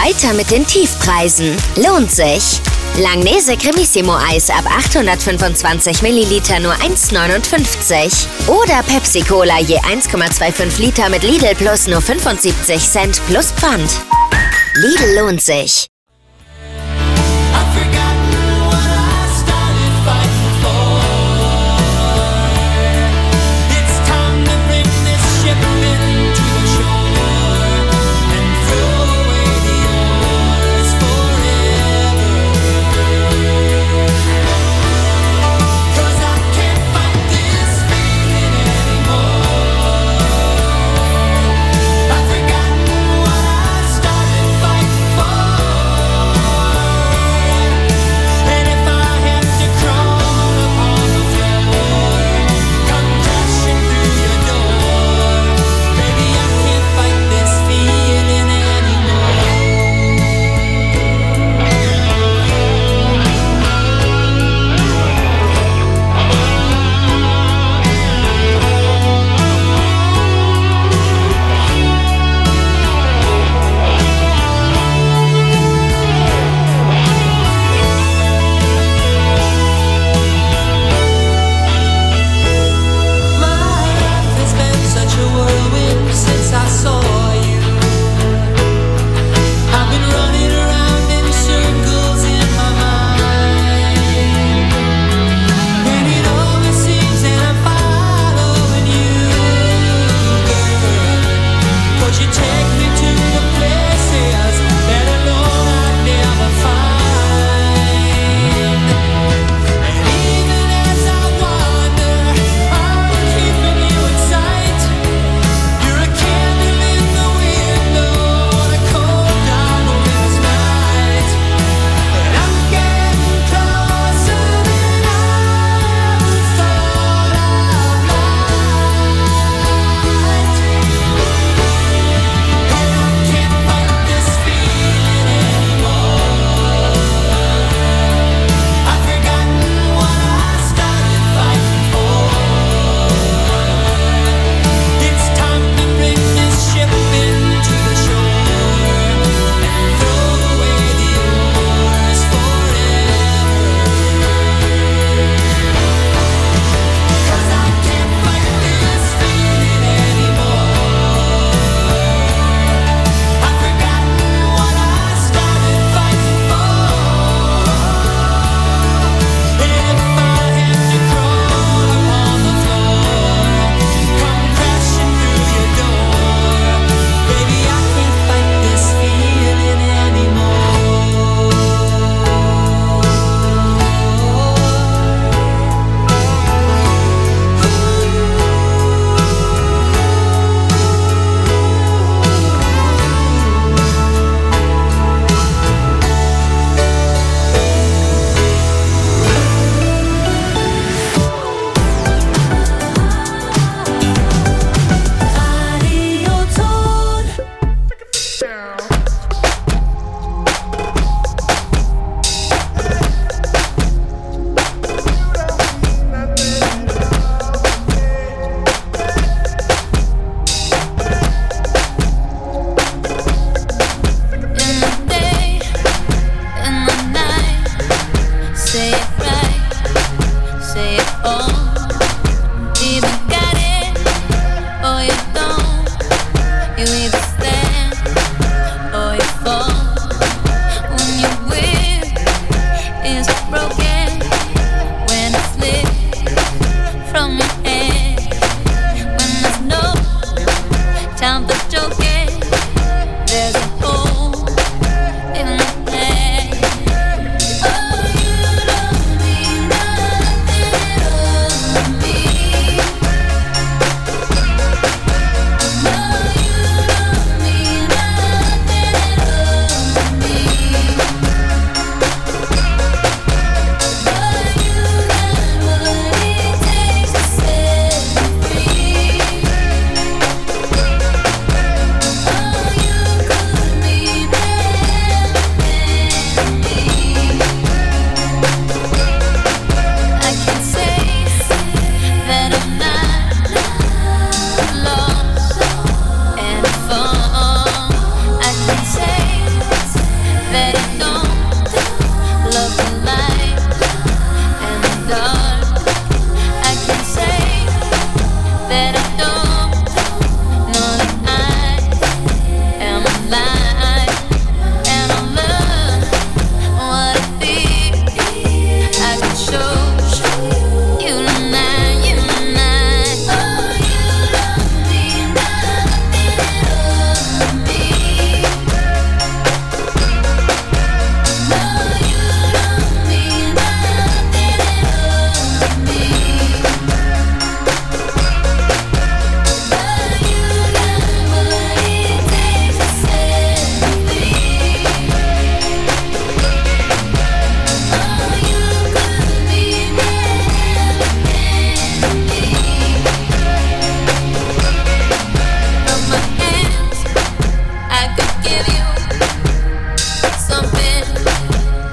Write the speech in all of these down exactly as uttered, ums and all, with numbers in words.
Weiter mit den Tiefpreisen. Lohnt sich. Langnese Cremissimo Eis ab achthundertfünfundzwanzig Milliliter nur eins neunundfünfzig. Oder Pepsi Cola je eins Komma fünfundzwanzig Liter mit Lidl Plus nur fünfundsiebzig Cent plus Pfand. Lidl lohnt sich.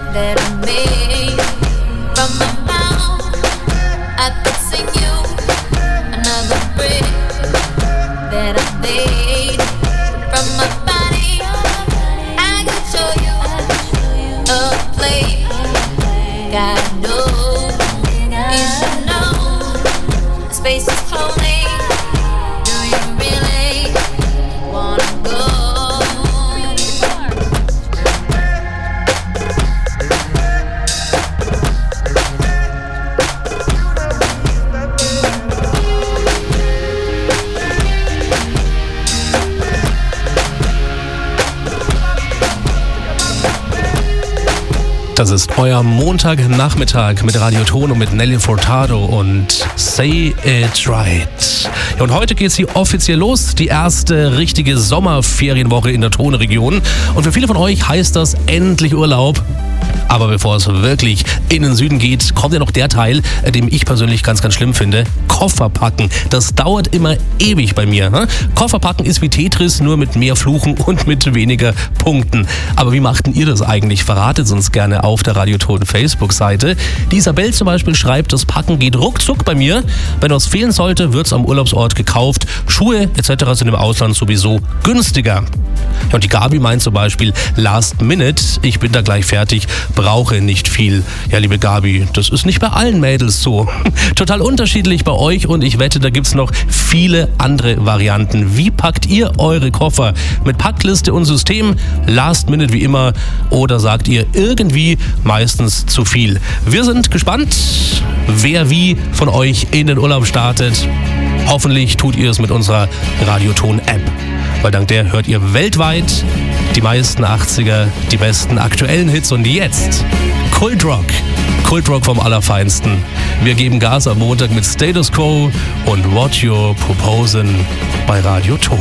that I made from my mouth. I could sing you another brick that I made from my body. I could show you a place. God knows you should know. Space is holy. Do you really wanna go? Das ist euer Montagnachmittag mit Radio Ton und mit Nelly Furtado und Say It Right. Ja, und heute geht es hier offiziell los, die erste richtige Sommerferienwoche in der Tonregion. Und für viele von euch heißt das endlich Urlaub. Aber bevor es wirklich in den Süden geht, kommt ja noch der Teil, den ich persönlich ganz, ganz schlimm finde. Koffer packen. Das dauert immer ewig bei mir. Ne? Koffer packen ist wie Tetris, nur mit mehr Fluchen und mit weniger Punkten. Aber wie machten ihr das eigentlich? Verratet es uns gerne auf der Radio Ton Facebook-Seite. Die Isabel zum Beispiel schreibt, das Packen geht ruckzuck bei mir. Wenn was fehlen sollte, wird es am Urlaubsort gekauft. Schuhe et cetera sind im Ausland sowieso günstiger. Ja, und die Gabi meint zum Beispiel, last minute, ich bin da gleich fertig, brauche nicht viel. Ja, liebe Gabi, das ist nicht bei allen Mädels so. Total unterschiedlich bei euch und ich wette, da gibt's noch viele andere Varianten. Wie packt ihr eure Koffer? Mit Packliste und System, last minute wie immer, oder sagt ihr irgendwie meistens zu viel? Wir sind gespannt, wer wie von euch in den Urlaub startet. Hoffentlich tut ihr es mit unserer Radioton-App, weil dank der hört ihr weltweit die meisten achtziger, die besten aktuellen Hits. Und jetzt Kultrock. Kultrock vom Allerfeinsten. Wir geben Gas am Montag mit Status Quo und What You're Proposing bei Radio Ton.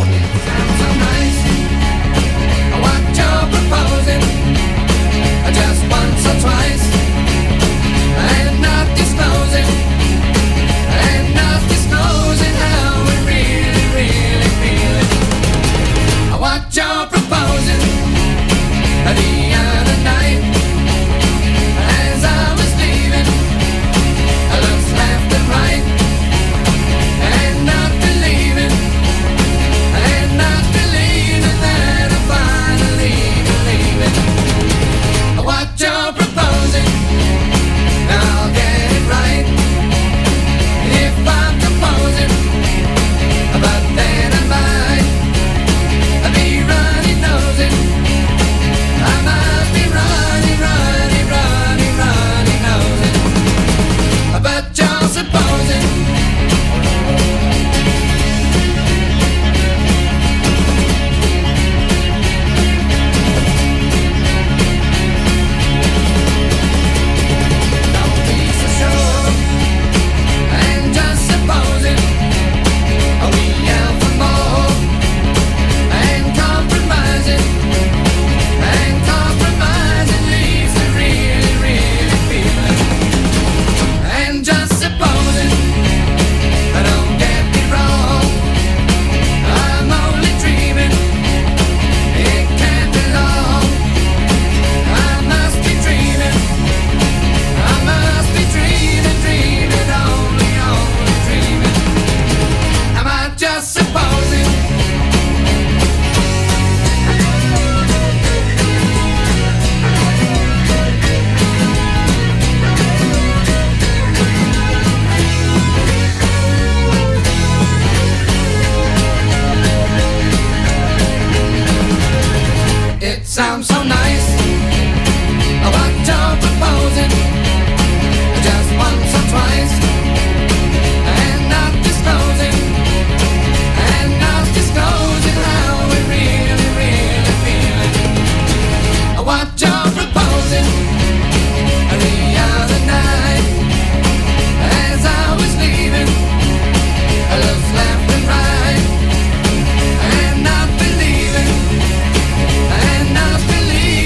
Believe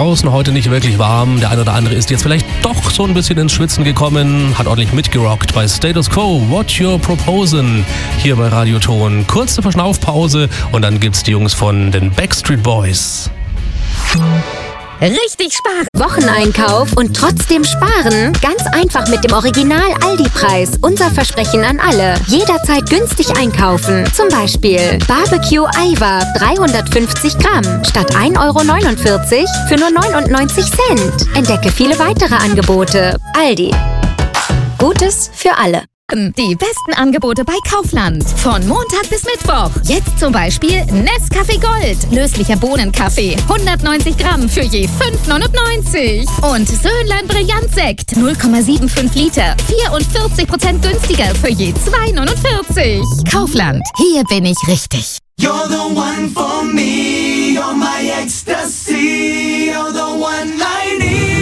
draußen heute nicht wirklich warm. Der eine oder andere ist jetzt vielleicht doch so ein bisschen ins Schwitzen gekommen, hat ordentlich mitgerockt bei Status Quo, What You're Proposing, hier bei Radioton. Kurze Verschnaufpause und dann gibt's die Jungs von den Backstreet Boys. Richtig sparen. Wocheneinkauf und trotzdem sparen? Ganz einfach mit dem Original-Aldi-Preis. Unser Versprechen an alle. Jederzeit günstig einkaufen. Zum Beispiel Barbecue Aiwa dreihundertfünfzig Gramm statt ein Euro neunundvierzig für nur neunundneunzig Cent. Entdecke viele weitere Angebote. Aldi. Gutes für alle. Die besten Angebote bei Kaufland. Von Montag bis Mittwoch. Jetzt zum Beispiel Nescafé Gold. Löslicher Bohnenkaffee. hundertneunzig Gramm für je fünf neunundneunzig. Und Söhnlein Brillantsekt. null Komma fünfundsiebzig Liter. vierundvierzig Prozent günstiger für je zwei neunundvierzig. Kaufland. Hier bin ich richtig. You're the one for me. You're my ecstasy. You're the one I need.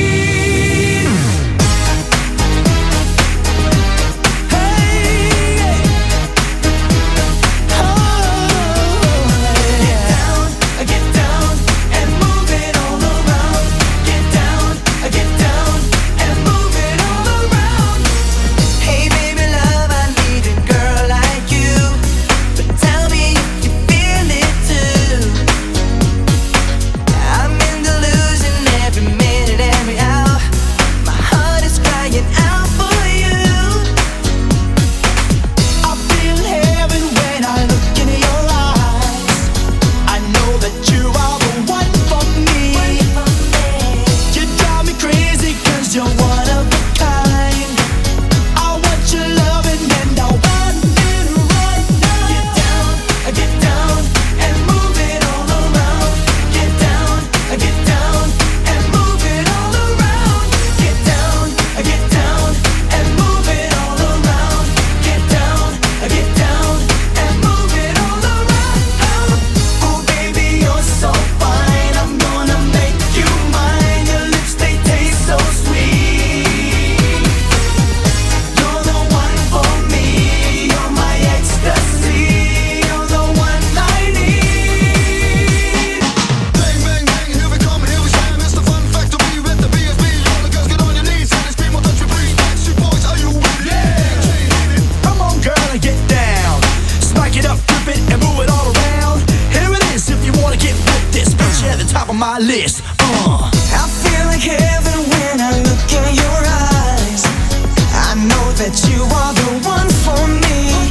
My list. Uh. I feel like heaven when I look in your eyes. I know that you are the one for me.